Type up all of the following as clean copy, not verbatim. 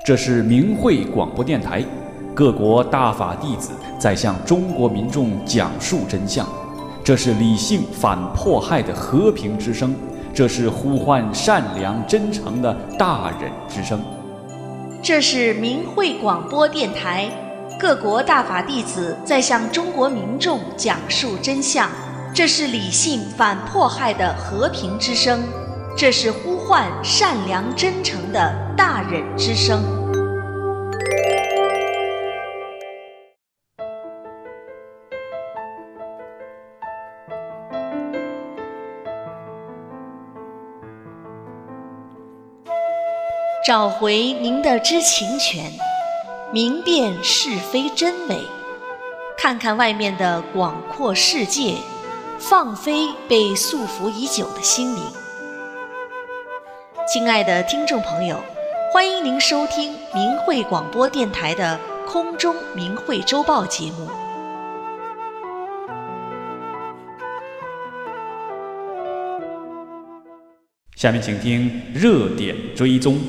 这是明慧广播电台，各国大法弟子在向中国民众讲述真相。这是理性反迫害的和平之声，这是呼唤善良真诚的大忍之声。 这是明慧广播电台，各国大法弟子在向中国民众讲述真相。这是理性反迫害的和平之声，这是呼唤善良真诚的大忍之声。找回您的知情权，明辨是非真伪，看看外面的广阔世界，放飞被束缚已久的心灵。亲爱的听众朋友，欢迎您收听明慧广播电台的空中明慧周报节目。 下面请听热点追踪。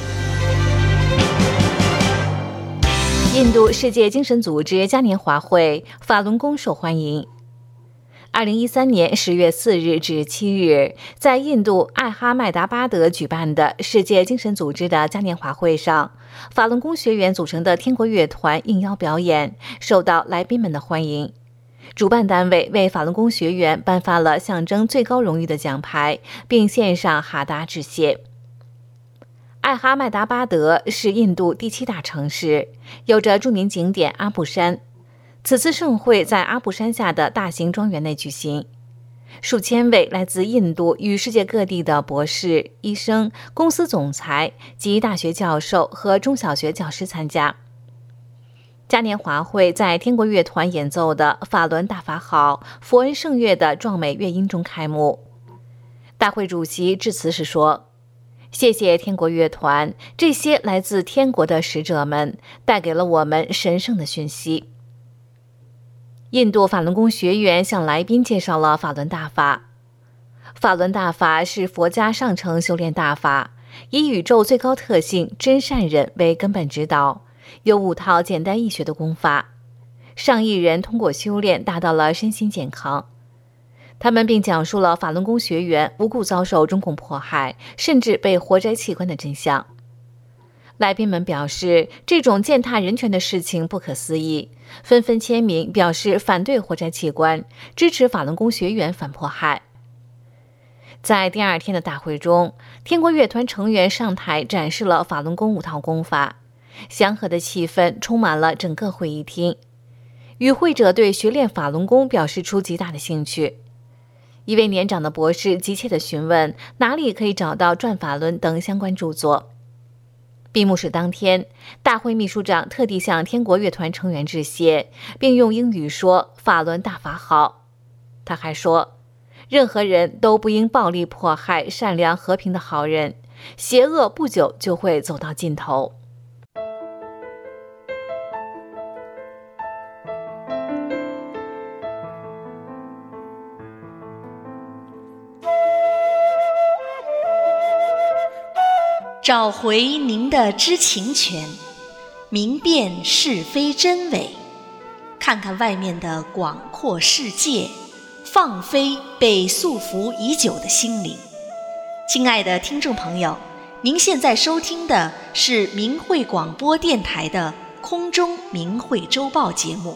印度世界精神组织嘉年华会法轮功受欢迎。2013年10月4日至7日，在印度艾哈迈达巴德举办的世界精神组织的嘉年华会上，法轮功学员组成的天国乐团应邀表演，受到来宾们的欢迎。主办单位为法轮功学员颁发了象征最高荣誉的奖牌，并献上哈达致谢。艾哈迈达巴德是印度第7大城市，有着著名景点阿布山。此次盛会在阿布山下的大型庄园内举行，数千位来自印度与世界各地的博士、医生、公司总裁及大学教授和中小学教师参加。嘉年华会在天国乐团演奏的法轮大法好、佛恩圣乐的壮美乐音中开幕。大会主席致辞时说：谢谢天国乐团，这些来自天国的使者们带给了我们神圣的讯息。印度法轮功学员向来宾介绍了法轮大法。法轮大法是佛家上乘修炼大法，以宇宙最高特性真善忍为根本指导，有5套简单易学的功法，上亿人通过修炼达到了身心健康。他们并讲述了法轮功学员无故遭受中共迫害，甚至被活摘器官的真相。来宾们表示，这种践踏人权的事情不可思议，纷纷签名表示反对活摘器官，支持法轮功学员反迫害。在第2天的大会中，天国乐团成员上台展示了法轮功5套功法，祥和的气氛充满了整个会议厅。与会者对学练法轮功表示出极大的兴趣。一位年长的博士急切地询问哪里可以找到《转法轮》等相关著作。闭幕式当天，大会秘书长特地向天国乐团成员致谢，并用英语说法轮大法好。他还说，任何人都不应暴力迫害善良和平的好人，邪恶不久就会走到尽头。 找回您的知情权，明辨是非真伪，看看外面的广阔世界，放飞被束缚已久的心灵。亲爱的听众朋友，您现在收听的是明慧广播电台的空中明慧周报节目。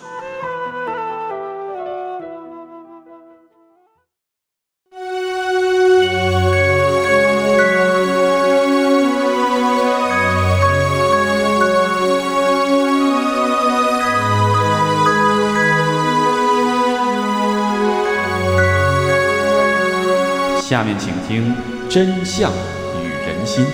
下面请听真相与人心。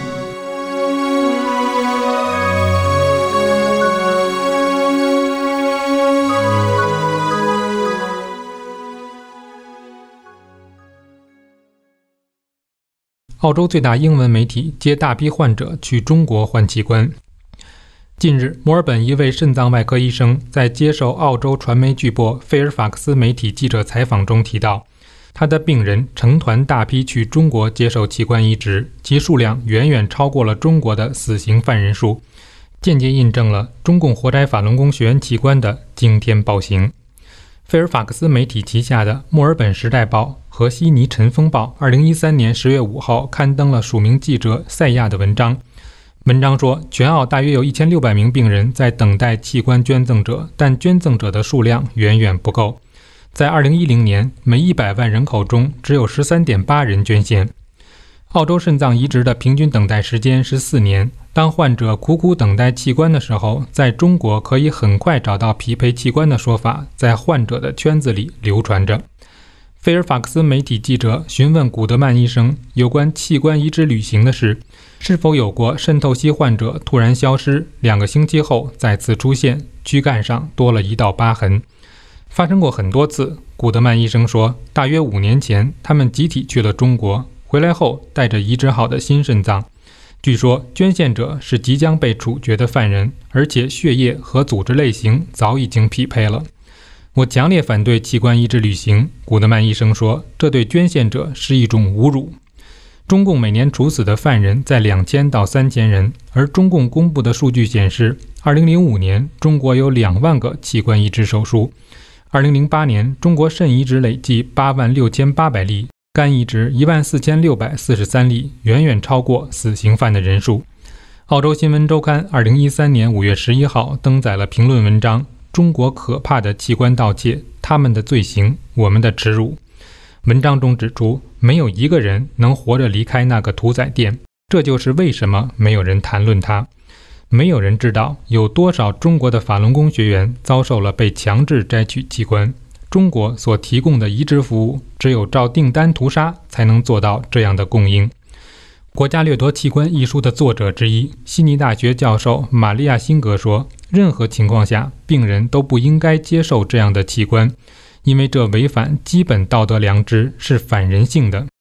澳洲最大英文媒体接大批患者去中国换器官。近日，墨尔本一位肾脏外科医生在接受澳洲传媒巨擘费尔法克斯媒体记者采访中提到，他的病人成团大批去中国接受器官移植，其数量远远超过了中国的死刑犯人数。 间接印证了中共活摘法轮功学员器官的惊天暴行。费尔法克斯媒体旗下的墨尔本时代报和悉尼晨风报2013年10月5号刊登了署名记者赛亚的文章。文章说，全澳大约有1600名病人在等待器官捐赠者，但捐赠者的数量远远不够。在2010年，每100万人口中只有 13.8 人捐献。澳洲肾脏移植的平均等待时间是4年。当患者苦苦等待器官的时候，在中国可以很快找到匹配器官的说法在患者的圈子里流传着。菲尔法克斯媒体记者询问古德曼医生有关器官移植旅行的事，是否有过渗透析患者突然消失，2个星期后再次出现，躯干上多了一道疤痕。发生过很多次。古德曼医生说，大约5年前他们集体去了中国，回来后带着移植好的新肾脏。据说捐献者是即将被处决的犯人，而且血液和组织类型早已经匹配了。我强烈反对器官移植旅行，古德曼医生说，这对捐献者是一种侮辱。中共每年处死的犯人在2000到3000人，而中共公布的数据显示，2005年中国有2万个器官移植手术，2008年中国肾移植累计86800例，肝移植14643例，远远超过死刑犯的人数。澳洲新闻周刊2013年5月11号登载了评论文章，中国可怕的器官盗窃，他们的罪行，我们的耻辱。文章中指出，没有一个人能活着离开那个屠宰店，这就是为什么没有人谈论它。没有人知道有多少中国的法轮功学员遭受了被强制摘取器官。中国所提供的移植服务，只有照订单屠杀才能做到这样的供应。《国家掠夺器官》一书的作者之一，悉尼大学教授玛利亚·辛格说，任何情况下，病人都不应该接受这样的器官，因为这违反基本道德良知，是反人性的。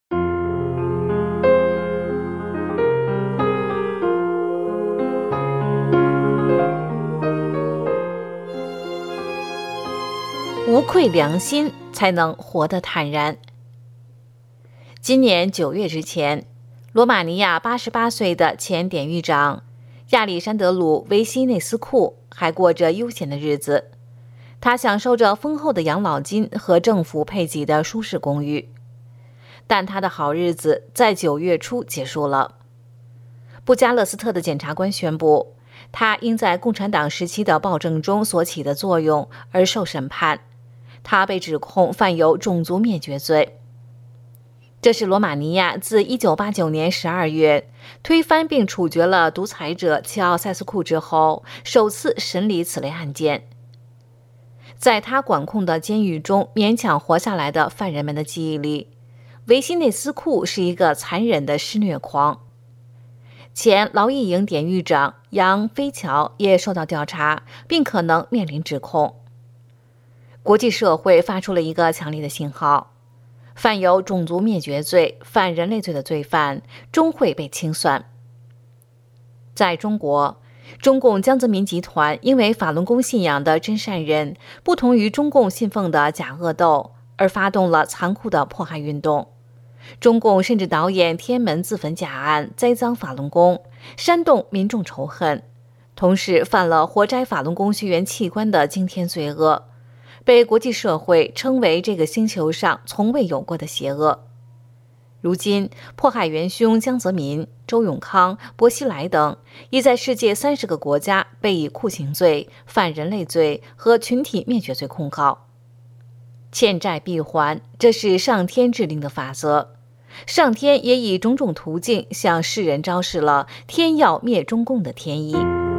无愧良心，才能活得坦然。今年9月之前，罗马尼亚88岁的前典狱长亚历山德鲁·维西内斯库还过着悠闲的日子，他享受着丰厚的养老金和政府配给的舒适公寓。但他的好日子在9月初结束了。布加勒斯特的检察官宣布，他因在共产党时期的暴政中所起的作用而受审判。他被指控犯有种族灭绝罪。这是罗马尼亚自1989年12月推翻并处决了独裁者齐奥塞斯库之后首次审理此类案件。在他管控的监狱中勉强活下来的犯人们的记忆里，维西内斯库是一个残忍的施虐狂。前劳役营典狱长杨飞桥也受到调查，并可能面临指控。国际社会发出了一个强烈的信号：犯有种族灭绝罪、反人类罪的罪犯终会被清算。在中国，中共江泽民集团因为法轮功信仰的真善人不同于中共信奉的假恶斗，而发动了残酷的迫害运动。中共甚至导演天安门自焚假案，栽赃法轮功，煽动民众仇恨，同时犯了活摘法轮功学员器官的惊天罪恶，被国际社会称为这个星球上从未有过的邪恶。如今，迫害元凶江泽民、周永康、薄熙来等已在世界30个国家被以酷刑罪、反人类罪和群体灭绝罪控告。欠债必还，这是上天制定的法则。上天也以种种途径向世人昭示了天要灭中共的天意。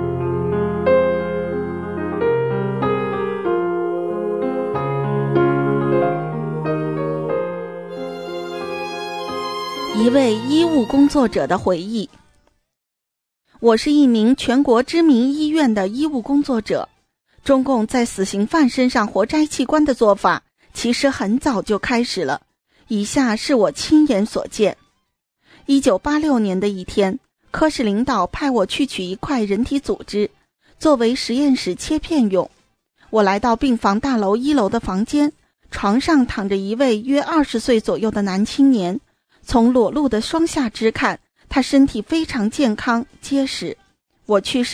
一位医务工作者的回忆。我是一名全国知名医院的医务工作者。中共在死刑犯身上活摘器官的做法其实很早就开始了，以下是我亲眼所见。1986年的一天，科室领导派我去取一块人体组织，作为实验室切片用。我来到病房大楼1楼的房间，床上躺着一位约20岁左右的男青年。从裸露的双下肢看，他身体非常健康结实。我去时，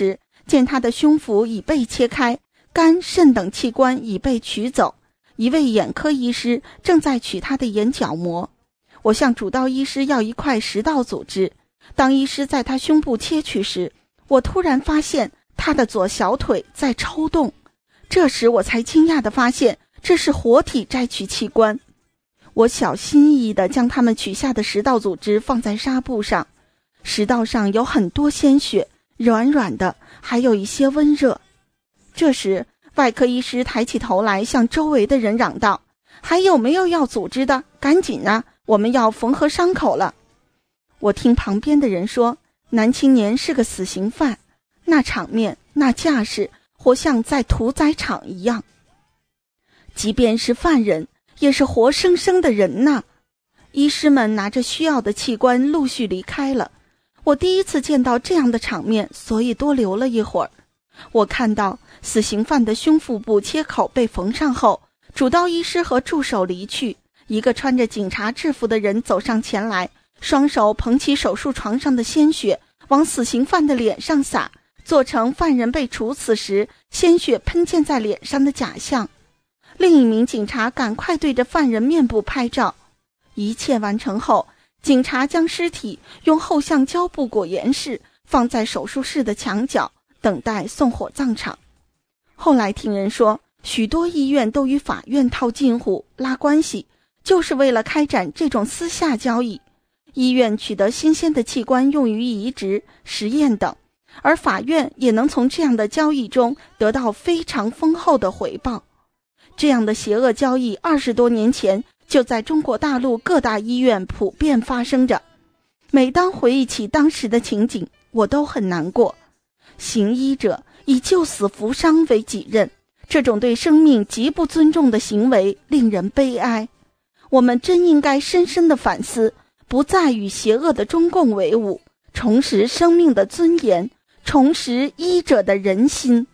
见他的胸腹已被切开，肝、肾等器官已被取走，一位眼科医师正在取他的眼角膜。我向主刀医师要一块食道组织，当医师在他胸部切取时，我突然发现他的左小腿在抽动，这时我才惊讶地发现这是活体摘取器官。我小心翼翼地将他们取下的食道组织放在纱布上，食道上有很多鲜血，软软的，还有一些温热。这时外科医师抬起头来向周围的人嚷道：还有没有要组织的？赶紧啊，我们要缝合伤口了。我听旁边的人说，男青年是个死刑犯，那场面，那架势，活像在屠宰场一样。即便是犯人，也是活生生的人呐。医师们拿着需要的器官陆续离开了。我第一次见到这样的场面，所以多留了一会儿。我看到死刑犯的胸腹部切口被缝上后，主刀医师和助手离去，一个穿着警察制服的人走上前来，双手捧起手术床上的鲜血，往死刑犯的脸上洒，做成犯人被处死时鲜血喷溅在脸上的假象。另一名警察赶快对着犯人面部拍照。一切完成后，警察将尸体用厚橡胶布裹严实，放在手术室的墙角，等待送火葬场。后来听人说，许多医院都与法院套近乎拉关系，就是为了开展这种私下交易。医院取得新鲜的器官用于移植、实验等，而法院也能从这样的交易中得到非常丰厚的回报。这样的邪恶交易20多年前就在中国大陆各大医院普遍发生着。每当回忆起当时的情景，我都很难过。行医者以救死扶伤为己任，这种对生命极不尊重的行为令人悲哀。我们真应该深深地反思，不再与邪恶的中共为伍，重拾生命的尊严，重拾医者的人心。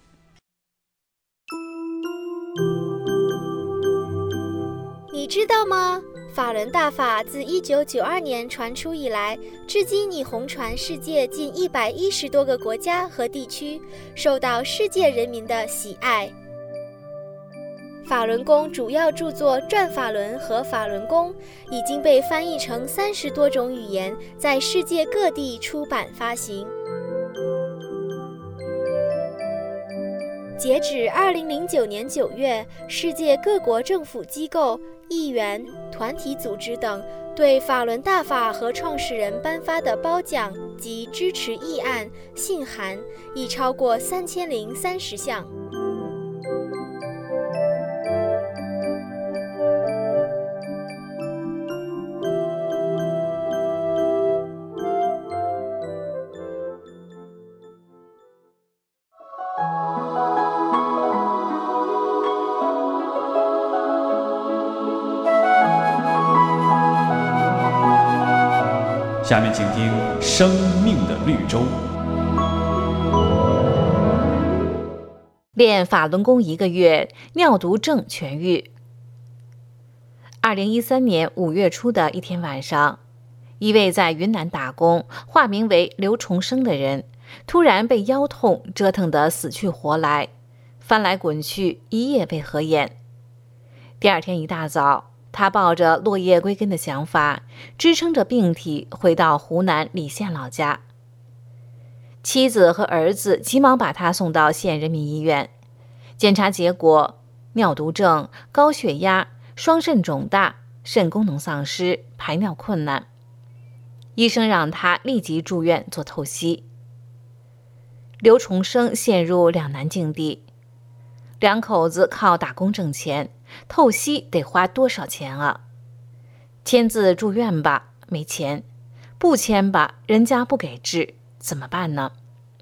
你知道吗？法轮大法自1992年传出以来，至今已红传世界近110多个国家和地区，受到世界人民的喜爱。法轮功主要著作《转法轮》和《法轮功》已经被翻译成30多种语言，在世界各地出版发行。截止2009年9月，世界各国政府机构、议员、团体组织等对法轮大法和创始人颁发的褒奖及支持议案、信函已超过3030项。 下面请听《生命的绿洲》。 练法轮功1个月，尿毒症痊愈。2013年5月初的一天晚上，一位在云南打工、化名为刘重生的人，突然被腰痛折腾得死去活来，翻来滚去，一夜被合眼。第二天一大早，他抱着落叶归根的想法，支撑着病体回到湖南澧县老家。妻子和儿子急忙把他送到县人民医院，检查结果：尿毒症、高血压、双肾肿大、肾功能丧失、排尿困难。医生让他立即住院做透析。刘重生陷入两难境地，两口子靠打工挣钱，透析得花多少钱啊？签字住院吧，没钱；不签吧，人家不给治，怎么办呢？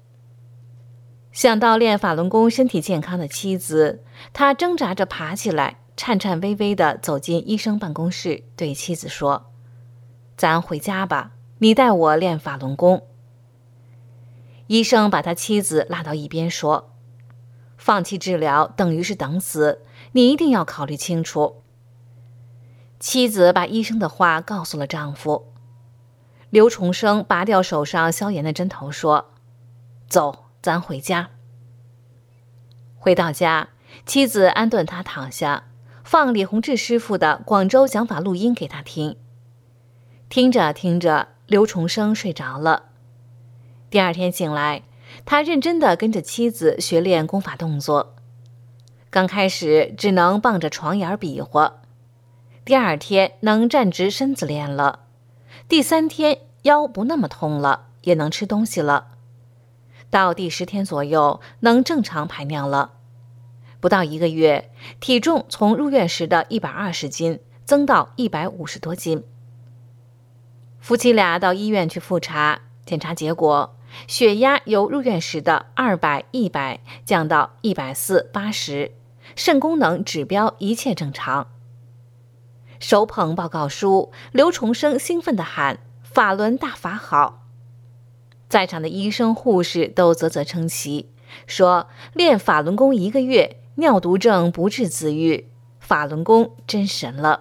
想到练法轮功身体健康的妻子，他挣扎着爬起来，颤颤巍巍地走进医生办公室，对妻子说：“咱回家吧，你带我练法轮功。”医生把他妻子拉到一边说：“放弃治疗等于是等死，你一定要考虑清楚。”妻子把医生的话告诉了丈夫。刘重生拔掉手上消炎的针头说：“走，咱回家。” 回到家，妻子安顿他躺下，放李洪志师傅的广州讲法录音给他听。听着听着，刘重生睡着了。第二天醒来，他认真地跟着妻子学练功法动作。刚开始只能傍着床沿比划，第二天能站直身子练了，第3天腰不那么痛了，也能吃东西了。到第10天左右能正常排尿了。不到1个月，体重从入院时的120斤增到150多斤。夫妻俩到医院去复查，检查结果，血压由入院时的200、100降到140、80，肾功能指标一切正常。手捧报告书，刘重生兴奋地喊：“法轮大法好！”在场的医生护士都啧啧称奇，说练法轮功1个月，尿毒症不治自愈，法轮功真神了。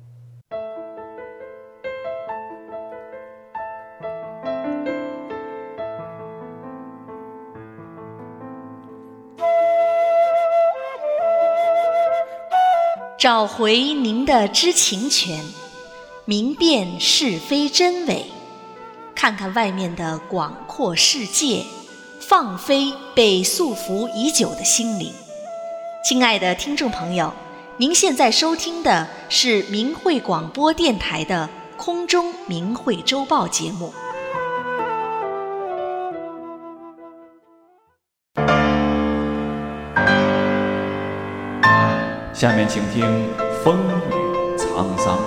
找回您的知情权，明辨是非真伪，看看外面的广阔世界，放飞被束缚已久的心灵。亲爱的听众朋友，您现在收听的是明慧广播电台的空中明慧周报节目。 下面请听风雨沧桑。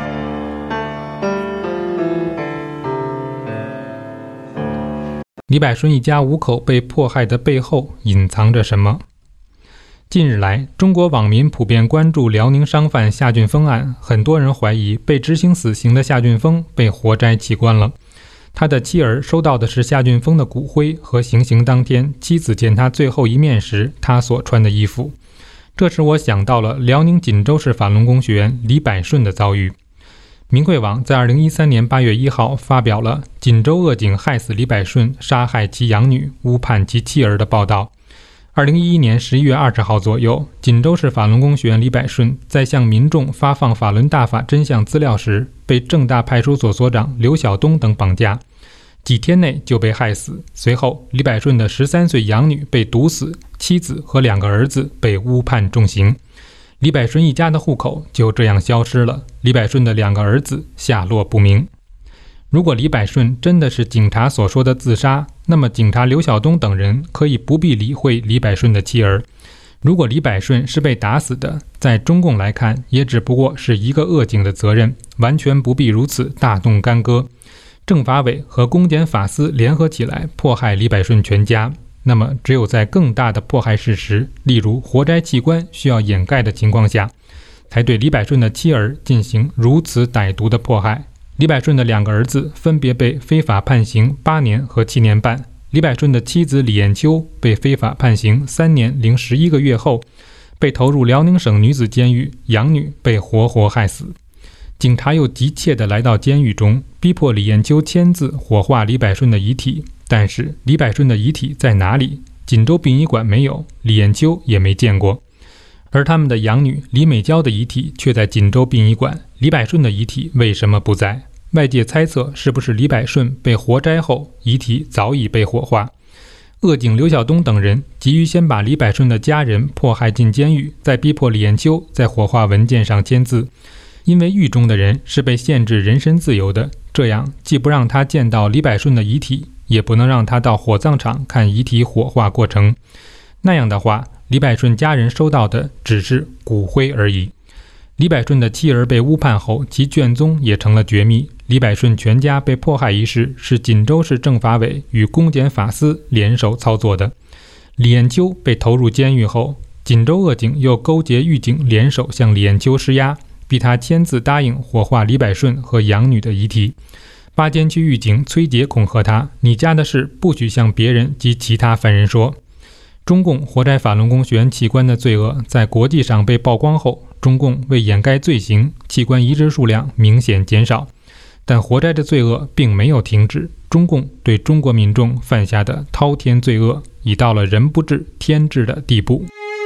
李百顺一家5口被迫害的背后隐藏着什么？近日来，中国网民普遍关注辽宁商贩夏俊峰案，很多人怀疑被执行死刑的夏俊峰被活摘器官了。他的妻儿收到的是夏俊峰的骨灰和行刑当天妻子见他最后一面时他所穿的衣服。这使我想到了辽宁锦州市法轮功学员李百顺的遭遇。明慧网在2013年8月1号发表了锦州恶警害死李百顺，杀害其养女，诬判其妻儿的报道。2011年11月20号左右，锦州市法轮功学员李百顺在向民众发放法轮大法真相资料时，被正大派出所所长刘晓东等绑架，几天内就被害死。随后，李百顺的13岁养女被毒死，妻子和2个儿子被诬判重刑。李百顺一家的户口就这样消失了，李百顺的2个儿子下落不明。如果李百顺真的是警察所说的自杀，那么警察刘晓东等人可以不必理会李百顺的妻儿。如果李百顺是被打死的，在中共来看也只不过是一个恶警的责任，完全不必如此大动干戈。政法委和公检法司联合起来迫害李百顺全家，那么只有在更大的迫害事实，例如活摘器官需要掩盖的情况下，才对李百顺的妻儿进行如此歹毒的迫害。李百顺的2个儿子分别被非法判刑8年和7年半，李百顺的妻子李艳秋被非法判刑3年零11个月后，被投入辽宁省女子监狱，养女被活活害死。警察又急切地来到监狱中，逼迫李艳秋签字火化李百顺的遗体，但是李百顺的遗体在哪里？锦州殡仪馆没有，李艳秋也没见过。而他们的养女李美娇的遗体却在锦州殡仪馆，李百顺的遗体为什么不在？外界猜测是不是李百顺被活摘后，遗体早已被火化。恶警刘晓东等人急于先把李百顺的家人迫害进监狱，再逼迫李艳秋在火化文件上签字。因为狱中的人是被限制人身自由的，这样既不让他见到李百顺的遗体，也不能让他到火葬场看遗体火化过程。那样的话，李百顺家人收到的只是骨灰而已。李百顺的妻儿被诬判后，其卷宗也成了绝密。李百顺全家被迫害一事是锦州市政法委与公检法司联手操作的。李艳秋被投入监狱后，锦州恶警又勾结狱警联手向李艳秋施压，逼他签字答应火化李百顺和养女的遗体。巴监区狱警崔杰恐吓他：“你家的事不许向别人及其他犯人说。”中共活摘法轮功学员器官的罪恶在国际上被曝光后，中共为掩盖罪行，器官移植数量明显减少。但活摘的罪恶并没有停止，中共对中国民众犯下的滔天罪恶已到了人不治天治的地步。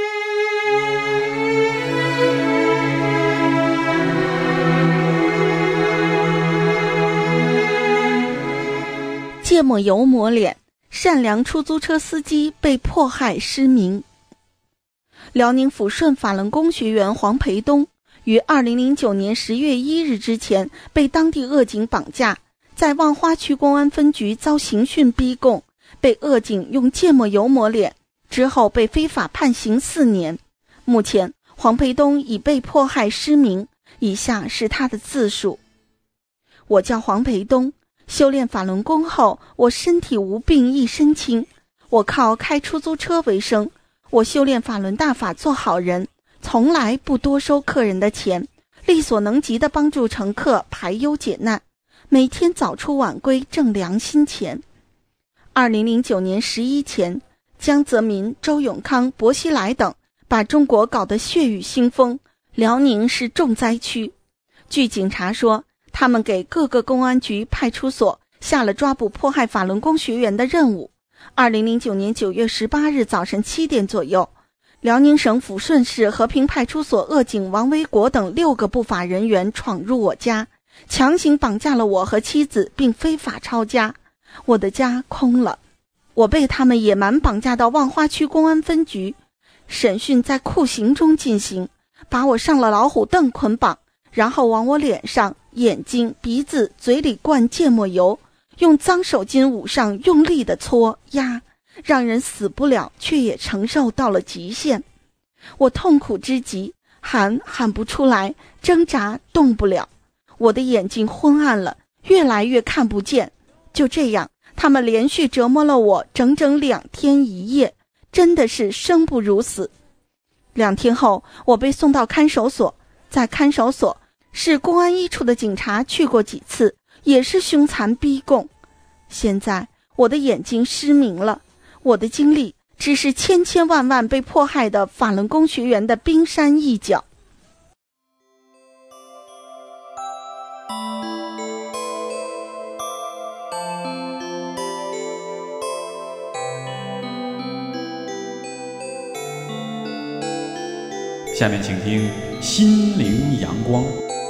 芥末油抹脸，善良出租车司机被迫害失明。辽宁抚顺法轮功学员黄培东于2009年10月1日之前被当地恶警绑架，在望花区公安分局遭刑讯逼供，被恶警用芥末油抹脸，之后被非法判刑4年。目前黄培东已被迫害失明，以下是他的自述：我叫黄培东，修炼法轮功后，我身体无病一身轻，我靠开出租车为生。我修炼法轮大法做好人，从来不多收客人的钱，力所能及地帮助乘客排忧解难，每天早出晚归挣良心钱。2009年11前，江泽民、周永康、薄熙来等把中国搞得血雨腥风，辽宁是重灾区。据警察说，他们给各个公安局、派出所下了抓捕迫害法轮功学员的任务。2009年9月18日早晨7点左右，辽宁省抚顺市和平派出所恶警王维国等6个不法人员闯入我家，强行绑架了我和妻子，并非法抄家。我的家空了，我被他们野蛮绑架到望花区公安分局，审讯在酷刑中进行，把我上了老虎凳捆绑，然后往我脸上、眼睛、鼻子、嘴里灌芥末油，用脏手巾捂上，用力的搓压，让人死不了，却也承受到了极限。我痛苦之极，喊不出来，挣扎动不了，我的眼睛昏暗了，越来越看不见。就这样，他们连续折磨了我整整2天1夜，真的是生不如死。2天后，我被送到看守所，在看守所，市公安1处的警察去过几次，也是凶残逼供。现在我的眼睛失明了，我的经历只是千千万万被迫害的法轮功学员的冰山一角。 下面请听《心灵阳光》。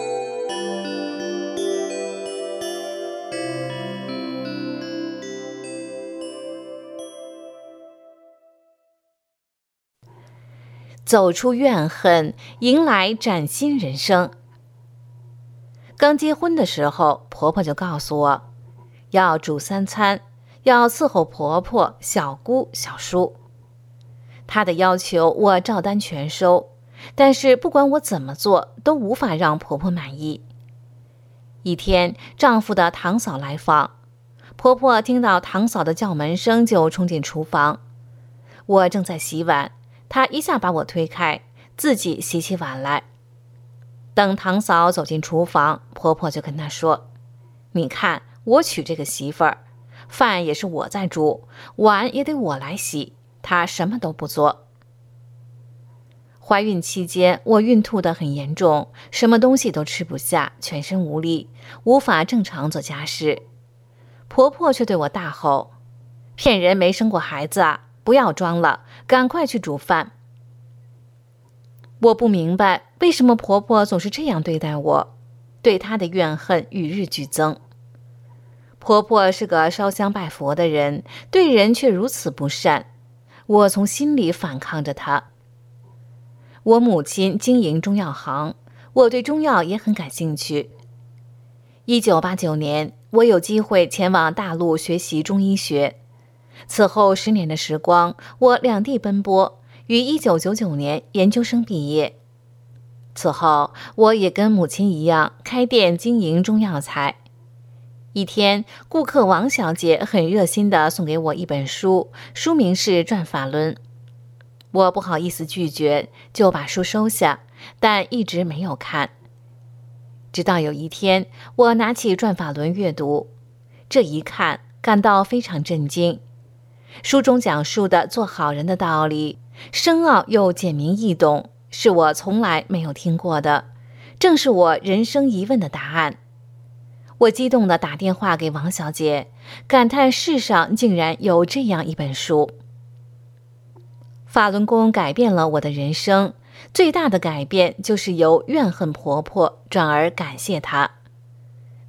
走出怨恨，迎来崭新人生。刚结婚的时候，婆婆就告诉我，要煮3餐，要伺候婆婆、小姑、小叔。她的要求我照单全收，但是不管我怎么做，都无法让婆婆满意。一天，丈夫的堂嫂来访，婆婆听到堂嫂的叫门声就冲进厨房。我正在洗碗，她一下把我推开，自己洗起碗来。等堂嫂走进厨房，婆婆就跟她说：“你看，我娶这个媳妇儿，饭也是我在煮，碗也得我来洗，她什么都不做。”怀孕期间，我孕吐得很严重，什么东西都吃不下，全身无力，无法正常做家事。婆婆却对我大吼：“骗人没生过孩子啊！不要装了，赶快去煮饭。”我不明白为什么婆婆总是这样对待我，对她的怨恨与日俱增。婆婆是个烧香拜佛的人，对人却如此不善，我从心里反抗着她。我母亲经营中药行，我对中药也很感兴趣。1989年，我有机会前往大陆学习中医学。此后10年的时光，我两地奔波，于1999年研究生毕业。此后，我也跟母亲一样开店经营中药材。一天，顾客王小姐很热心地送给我一本书，书名是《转法轮》。我不好意思拒绝，就把书收下，但一直没有看。直到有一天，我拿起《转法轮》阅读，这一看，感到非常震惊。书中讲述的做好人的道理，深奥又简明易懂，是我从来没有听过的，正是我人生疑问的答案。我激动地打电话给王小姐，感叹世上竟然有这样一本书。法轮功改变了我的人生，最大的改变就是由怨恨婆婆转而感谢她。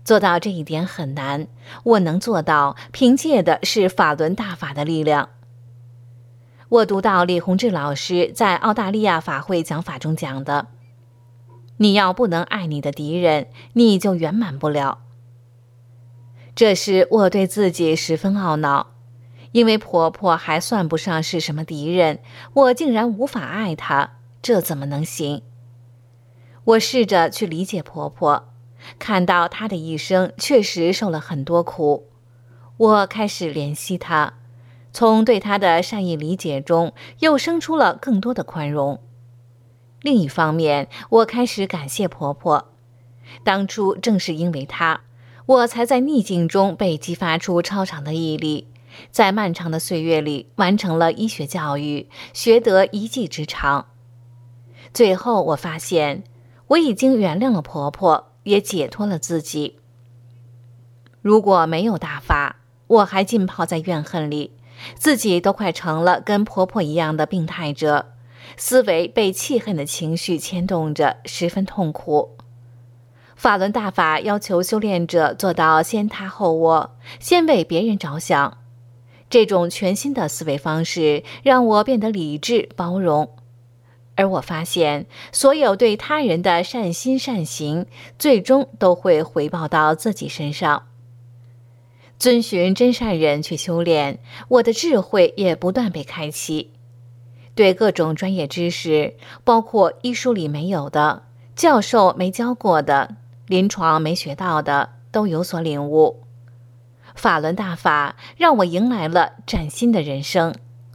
做到这一点很难，我能做到，凭借的是法轮大法的力量。我读到李洪志老师在澳大利亚法会讲法中讲的，你要不能爱你的敌人，你就圆满不了。这时我对自己十分懊恼，因为婆婆还算不上是什么敌人，我竟然无法爱她，这怎么能行？我试着去理解婆婆，看到她的一生确实受了很多苦，我开始怜惜她，从对她的善意理解中又生出了更多的宽容。另一方面，我开始感谢婆婆，当初正是因为她，我才在逆境中被激发出超常的毅力，在漫长的岁月里完成了医学教育，学得一技之长。最后我发现，我已经原谅了婆婆，也解脱了自己。如果没有大法，我还浸泡在怨恨里，自己都快成了跟婆婆一样的病态者，思维被气恨的情绪牵动着，十分痛苦。法轮大法要求修炼者做到先他后我，先为别人着想。这种全新的思维方式让我变得理智包容，而我发现所有对他人的善心善行，最终都会回报到自己身上。遵循真善人去修炼，我的智慧也不断被开启，对各种专业知识，包括医书里没有的，教授没教过的，临床没学到的，都有所领悟。法轮大法让我迎来了崭新的人生。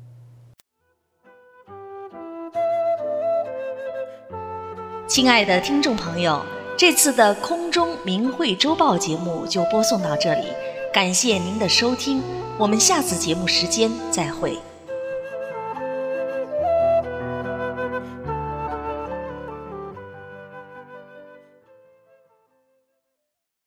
亲爱的听众朋友，这次的空中明慧周报节目就播送到这里，感谢您的收听，我们下次节目时间再会。